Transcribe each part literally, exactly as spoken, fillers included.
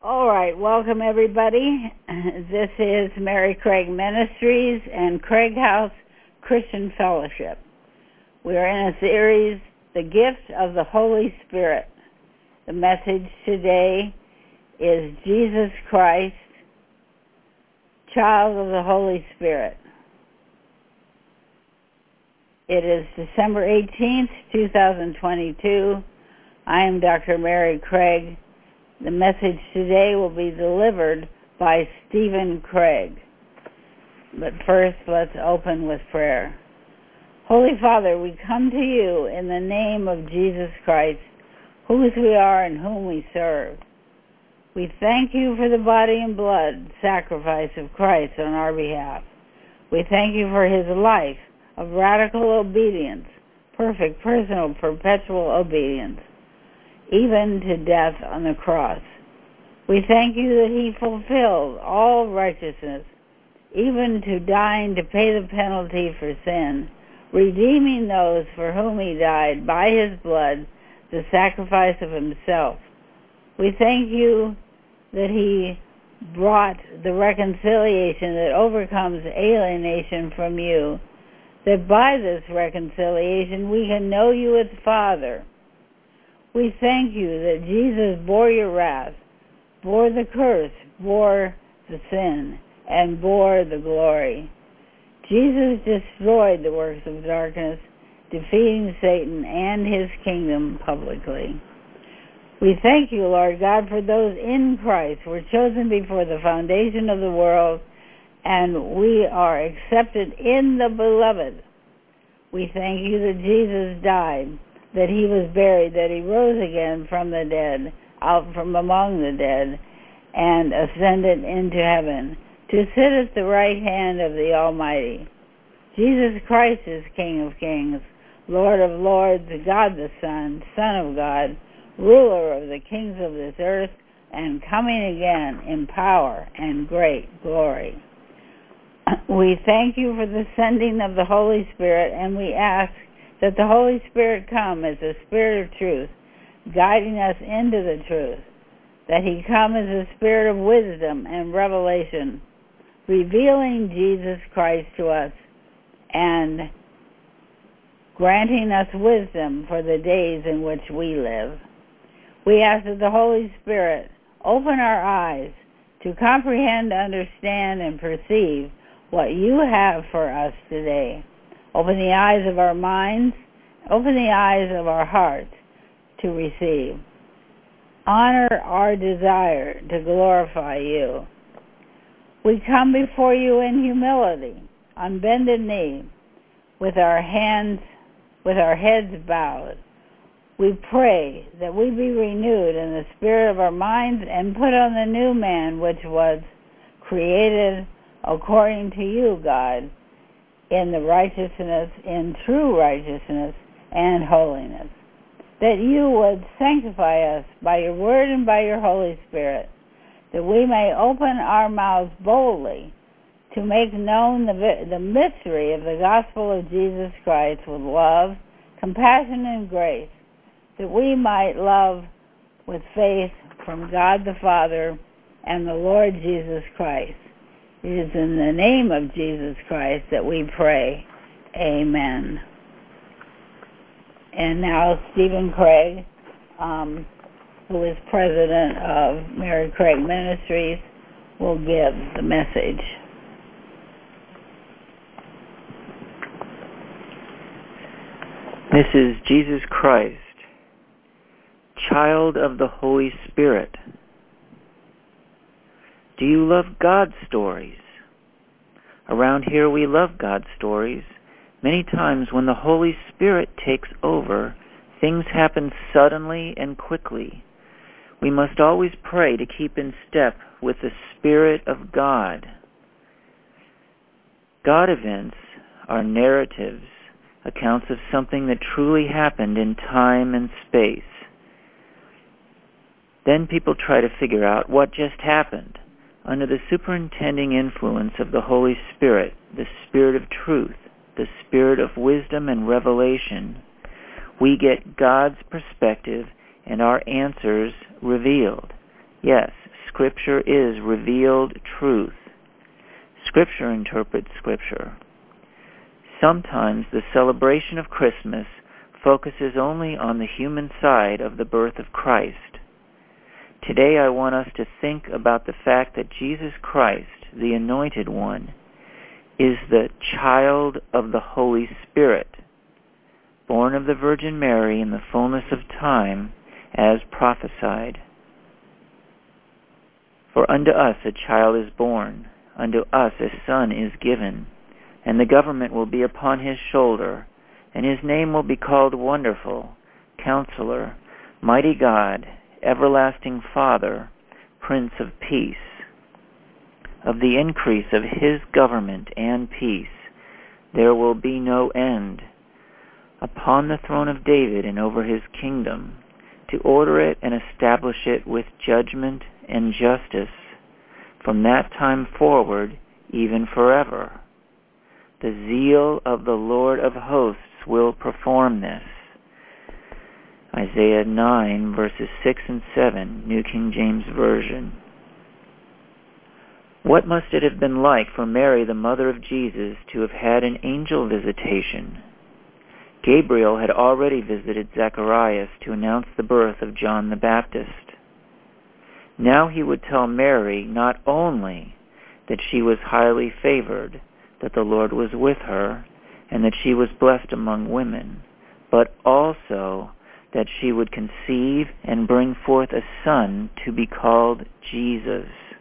All right, welcome everybody. This is Mary Craig Ministries and Craig House Christian Fellowship. We are in a series, The Gift of the Holy Spirit. The message today is Jesus Christ, Child of the Holy Spirit. It is December eighteenth, two thousand twenty-two. I am Doctor Mary Craig. The message today will be delivered by Stephen Craig. But first, let's open with prayer. Holy Father, we come to you in the name of Jesus Christ, whose we are and whom we serve. We thank you for the body and blood sacrifice of Christ on our behalf. We thank you for his life of radical obedience, perfect, personal, perpetual obedience, even to death on the cross. We thank you that he fulfilled all righteousness, even to dying to pay the penalty for sin, redeeming those for whom he died by his blood, the sacrifice of himself. We thank you that he brought the reconciliation that overcomes alienation from you, that by this reconciliation we can know you as Father. We thank you that Jesus bore your wrath, bore the curse, bore the sin, and bore the glory. Jesus destroyed the works of darkness, defeating Satan and his kingdom publicly. We thank you, Lord God, for those in Christ who were chosen before the foundation of the world, and we are accepted in the Beloved. We thank you that Jesus died, that he was buried, that he rose again from the dead, out from among the dead, and ascended into heaven, to sit at the right hand of the Almighty. Jesus Christ is King of kings, Lord of lords, God the Son, Son of God, ruler of the kings of this earth, and coming again in power and great glory. We thank you for the sending of the Holy Spirit, and we ask that the Holy Spirit come as the Spirit of truth, guiding us into the truth, that he come as a spirit of wisdom and revelation, revealing Jesus Christ to us and granting us wisdom for the days in which we live. We ask that the Holy Spirit open our eyes to comprehend, understand, and perceive what you have for us today. Open the eyes of our minds, open the eyes of our hearts to receive. Honor our desire to glorify you. We come before you in humility, on bended knee, with our hands, with our heads bowed. We pray that we be renewed in the spirit of our minds and put on the new man which was created according to you, God, in the righteousness, in true righteousness and holiness. That you would sanctify us by your word and by your Holy Spirit, that we may open our mouths boldly to make known the, the mystery of the gospel of Jesus Christ with love, compassion, and grace, that we might love with faith from God the Father and the Lord Jesus Christ. It is in the name of Jesus Christ that we pray. Amen. And now Stephen Craig, um, who is president of Mary Craig Ministries, will give the message. This is Jesus Christ, Child of the Holy Spirit. Do you love God's stories? Around here we love God's stories. Many times when the Holy Spirit takes over, things happen suddenly and quickly. We must always pray to keep in step with the Spirit of God. God events are narratives, accounts of something that truly happened in time and space. Then people try to figure out what just happened. Under the superintending influence of the Holy Spirit, the Spirit of truth, the Spirit of wisdom and revelation, we get God's perspective and our answers revealed. Yes, Scripture is revealed truth. Scripture interprets Scripture. Sometimes the celebration of Christmas focuses only on the human side of the birth of Christ. Today I want us to think about the fact that Jesus Christ, the Anointed One, is the child of the Holy Spirit, born of the Virgin Mary in the fullness of time, as prophesied. For unto us a child is born, unto us a son is given, and the government will be upon his shoulder, and his name will be called Wonderful, Counselor, Mighty God, Everlasting Father, Prince of Peace. Of the increase of his government and peace there will be no end, upon the throne of David and over his kingdom, to order it and establish it with judgment and justice, from that time forward, even forever. The zeal of the Lord of hosts will perform this. Isaiah nine, verses six and seven, New King James Version. What must it have been like for Mary, the mother of Jesus, to have had an angel visitation? Gabriel had already visited Zacharias to announce the birth of John the Baptist. Now he would tell Mary not only that she was highly favored, that the Lord was with her, and that she was blessed among women, but also that she would conceive and bring forth a son to be called Jesus.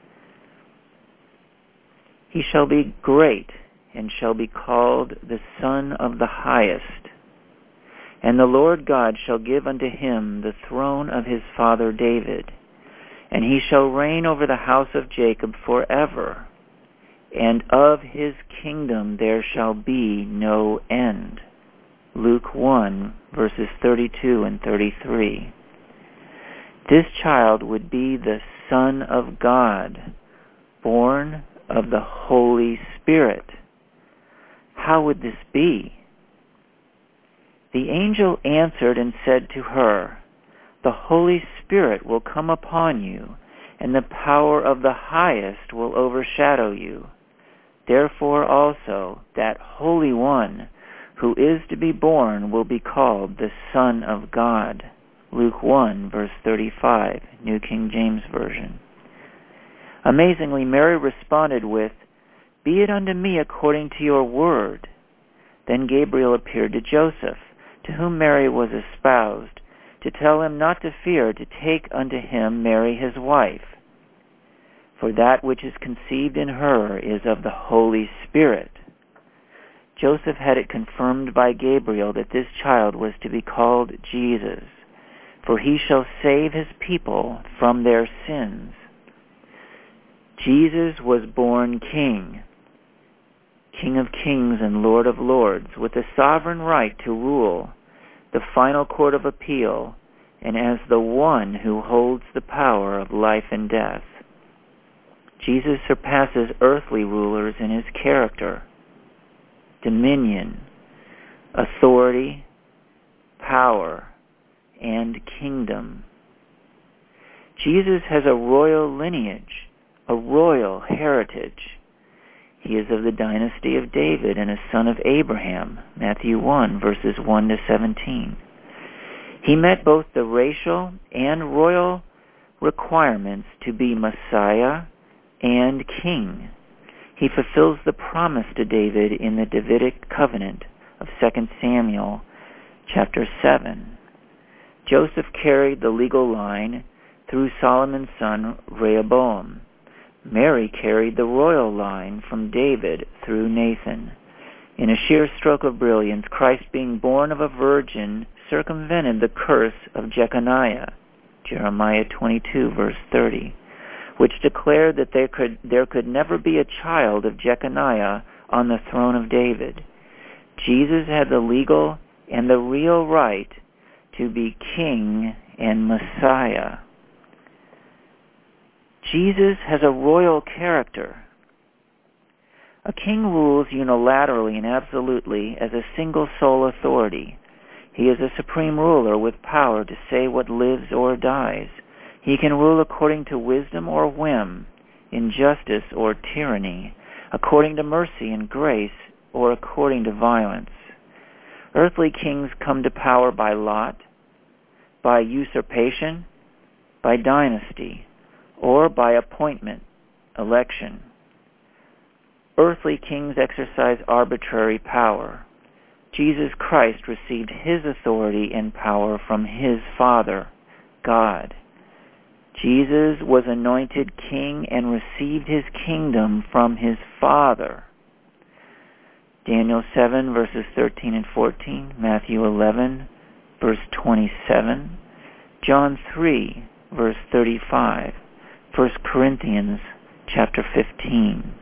He shall be great, and shall be called the Son of the Highest. And the Lord God shall give unto him the throne of his father David, and he shall reign over the house of Jacob forever, and of his kingdom there shall be no end. Luke one, verses thirty-two and thirty-three. This child would be the Son of God, born of the Holy Spirit. How would this be? The angel answered and said to her, The Holy Spirit will come upon you, and the power of the Highest will overshadow you. Therefore also that Holy One who is to be born will be called the Son of God. Luke one, verse thirty-five, New King James Version. Amazingly, Mary responded with, Be it unto me according to your word. Then Gabriel appeared to Joseph, to whom Mary was espoused, to tell him not to fear to take unto him Mary his wife. For that which is conceived in her is of the Holy Spirit. Joseph had it confirmed by Gabriel that this child was to be called Jesus, for he shall save his people from their sins. Jesus was born King, King of kings and Lord of lords, with the sovereign right to rule the final court of appeal, and as the one who holds the power of life and death. Jesus surpasses earthly rulers in his character, dominion, authority, power, and kingdom. Jesus has a royal lineage, a royal heritage. He is of the dynasty of David and a son of Abraham, Matthew one, verses one to seventeen. He met both the racial and royal requirements to be Messiah and King. He fulfills the promise to David in the Davidic covenant of Second Samuel chapter seven. Joseph carried the legal line through Solomon's son Rehoboam. Mary carried the royal line from David through Nathan. In a sheer stroke of brilliance, Christ being born of a virgin circumvented the curse of Jeconiah, Jeremiah twenty-two, verse thirty, which declared that there could, there could never be a child of Jeconiah on the throne of David. Jesus had the legal and the real right to be King and Messiah. Jesus has a royal character. A king rules unilaterally and absolutely as a single sole authority. He is a supreme ruler with power to say what lives or dies. He can rule according to wisdom or whim, injustice or tyranny, according to mercy and grace, or according to violence. Earthly kings come to power by lot, by usurpation, by dynasty, or by appointment, election. Earthly kings exercise arbitrary power. Jesus Christ received his authority and power from his Father, God. Jesus was anointed king and received his kingdom from his Father. Daniel seven, verses thirteen and fourteen, Matthew eleven, verse twenty-seven, John three, verse thirty-five, First Corinthians chapter fifteen.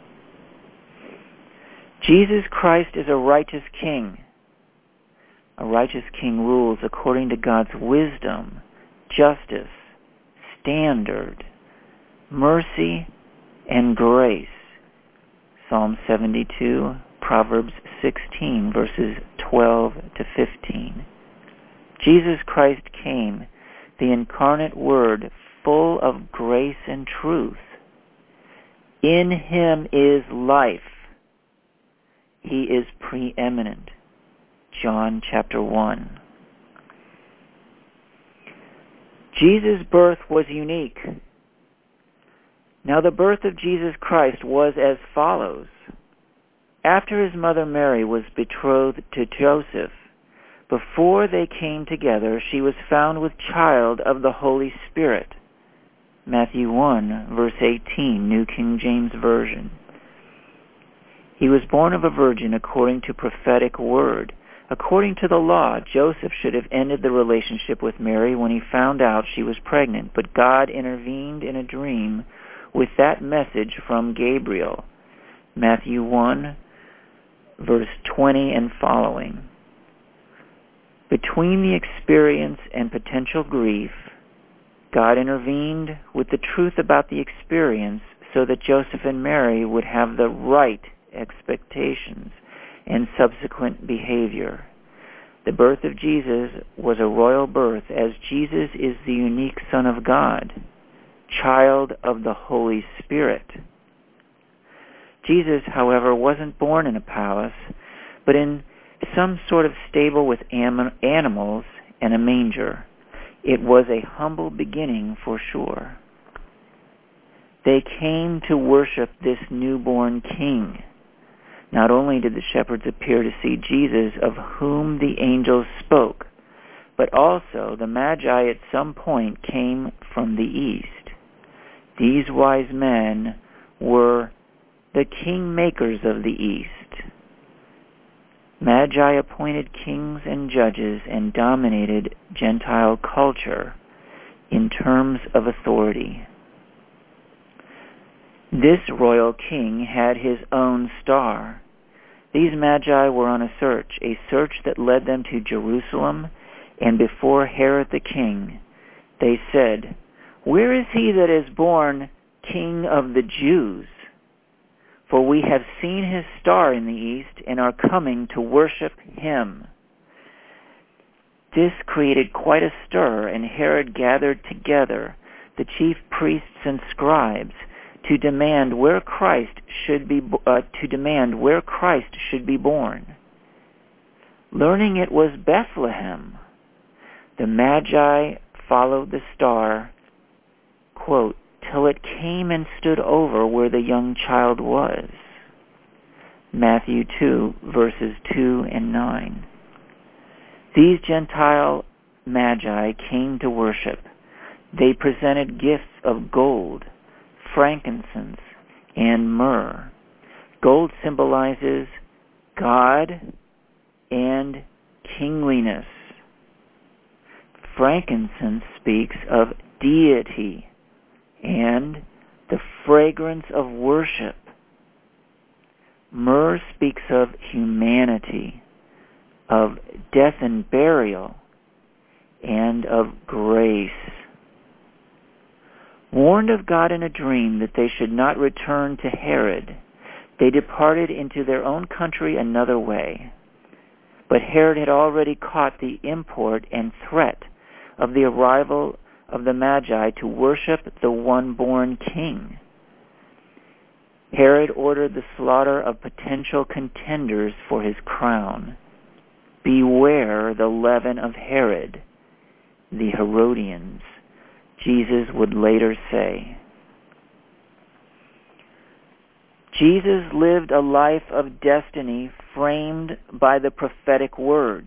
Jesus Christ is a righteous king. A righteous king rules according to God's wisdom, justice, standard, mercy, and grace. Psalm seventy-two, Proverbs sixteen, verses twelve to fifteen. Jesus Christ came, the incarnate Word, full of grace and truth. In him is life. He is preeminent. John chapter one. Jesus' birth was unique. Now the birth of Jesus Christ was as follows. After his mother Mary was betrothed to Joseph, before they came together, she was found with child of the Holy Spirit. Matthew one, verse eighteen, New King James Version. He was born of a virgin according to prophetic word. According to the law, Joseph should have ended the relationship with Mary when he found out she was pregnant, but God intervened in a dream with that message from Gabriel. Matthew one, verse twenty and following. Between the experience and potential grief, God intervened with the truth about the experience so that Joseph and Mary would have the right expectations and subsequent behavior. The birth of Jesus was a royal birth, as Jesus is the unique Son of God, child of the Holy Spirit. Jesus, however, wasn't born in a palace, but in some sort of stable with am- animals and a manger. It was a humble beginning for sure. They came to worship this newborn king. Not only did the shepherds appear to see Jesus, of whom the angels spoke, but also the Magi at some point came from the east. These wise men were the kingmakers of the east. Magi appointed kings and judges and dominated Gentile culture in terms of authority. This royal king had his own star. These Magi were on a search, a search that led them to Jerusalem, and before Herod the king, they said, "Where is he that is born King of the Jews? For we have seen his star in the east and are coming to worship him." This created quite a stir, and Herod gathered together the chief priests and scribes to demand where Christ should be uh, to demand where Christ should be born. Learning it was Bethlehem, the Magi followed the star, quote, till it came and stood over where the young child was. Matthew two, verses two and nine. These Gentile Magi came to worship. They presented gifts of gold, frankincense, and myrrh. Gold symbolizes God and kingliness. Frankincense speaks of deity and the fragrance of worship. Myrrh speaks of humanity, of death and burial, and of grace. Warned of God in a dream that they should not return to Herod, they departed into their own country another way. But Herod had already caught the import and threat of the arrival of the Magi to worship the one-born king. Herod ordered the slaughter of potential contenders for his crown. Beware the leaven of Herod, the Herodians, Jesus would later say. Jesus lived a life of destiny framed by the prophetic word.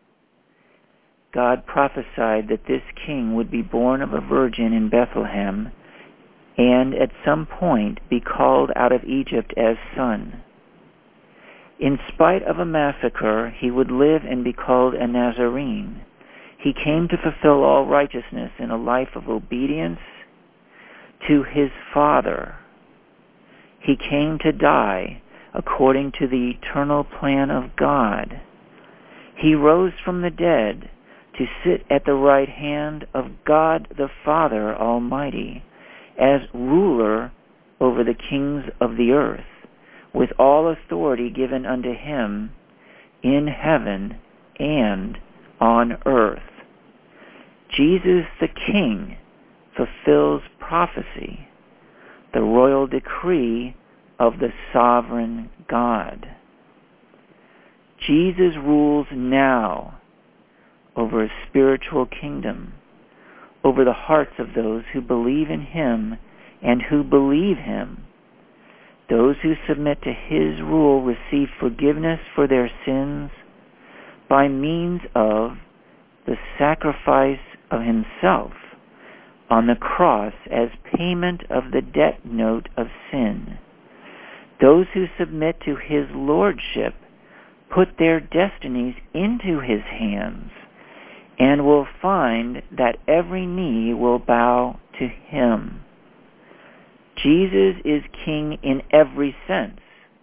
God prophesied that this king would be born of a virgin in Bethlehem and at some point be called out of Egypt as son. In spite of a massacre, he would live and be called a Nazarene. He came to fulfill all righteousness in a life of obedience to his Father. He came to die according to the eternal plan of God. He rose from the dead to sit at the right hand of God the Father Almighty as ruler over the kings of the earth, with all authority given unto him in heaven and on earth. Jesus the King fulfills prophecy, the royal decree of the sovereign God. Jesus rules now over a spiritual kingdom, over the hearts of those who believe in him and who believe him. Those who submit to his rule receive forgiveness for their sins by means of the sacrifice of himself on the cross as payment of the debt note of sin. Those who submit to his lordship put their destinies into his hands and will find that every knee will bow to him. Jesus is king in every sense,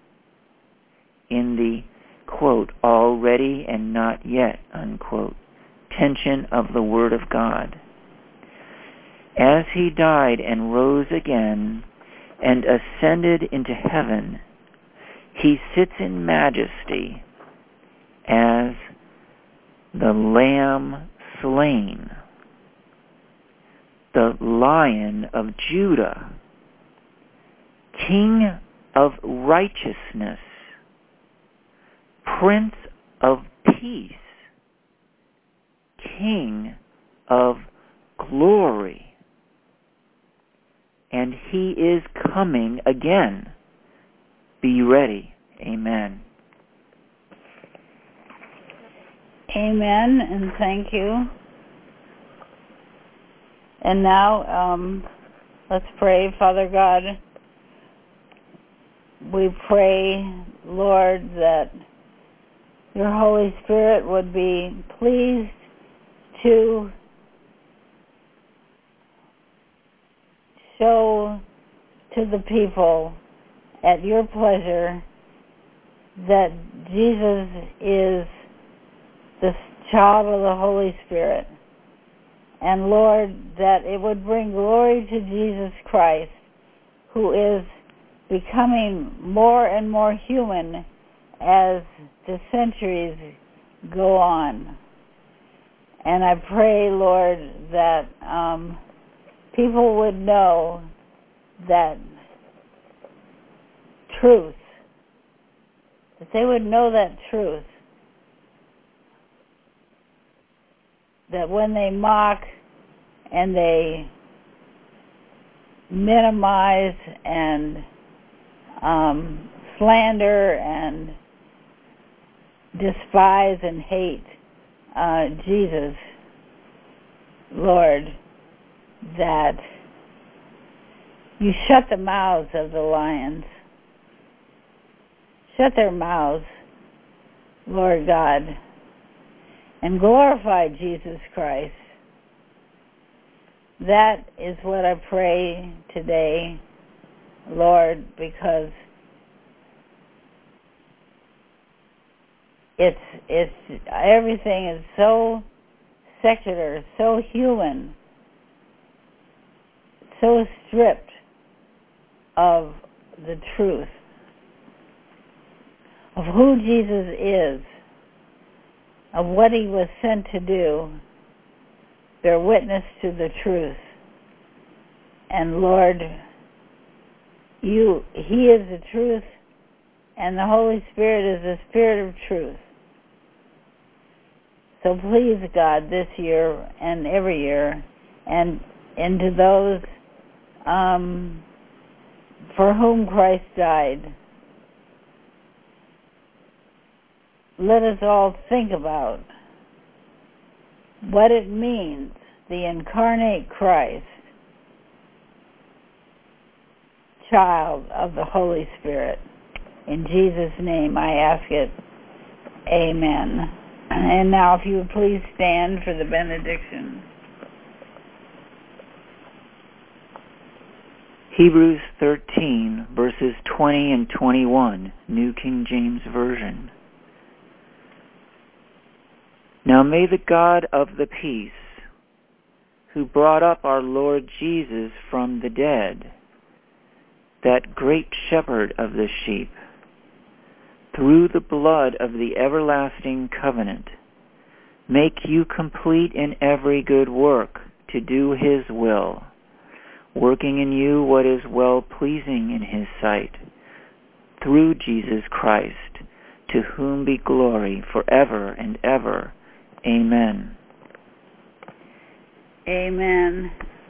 in the, quote, already and not yet, unquote, tension of the Word of God. As he died and rose again and ascended into heaven, he sits in majesty as the Lamb slain, the Lion of Judah, King of righteousness, Prince of peace, King of glory. And he is coming again. Be ready. Amen. Amen, and thank you. And now, um, let's pray. Father God, we pray, Lord, that your Holy Spirit would be pleased to show to the people at your pleasure that Jesus is the child of the Holy Spirit. And Lord, that it would bring glory to Jesus Christ, who is becoming more and more human as the centuries go on. And I pray, Lord, that um, people would know that truth, that they would know that truth, that when they mock and they minimize and um, slander and despise and hate uh, Jesus, Lord, that you shut the mouths of the lions. Shut their mouths, Lord God, and glorify Jesus Christ. That is what I pray today, Lord, because it's it's everything is so secular, so human, so stripped of the truth of who Jesus is, of what he was sent to do, bear witness to the truth. And Lord, you, He is the truth, and the Holy Spirit is the Spirit of truth. So please, God, this year and every year, and into those um, for whom Christ died, let us all think about what it means, the incarnate Christ, child of the Holy Spirit. In Jesus' name I ask it. Amen. And now if you would please stand for the benediction. Hebrews thirteen, verses twenty and twenty-one, New King James Version. Now may the God of the peace, who brought up our Lord Jesus from the dead, that great shepherd of the sheep, through the blood of the everlasting covenant, make you complete in every good work to do His will, working in you what is well-pleasing in His sight, through Jesus Christ, to whom be glory forever and ever. Amen. Amen.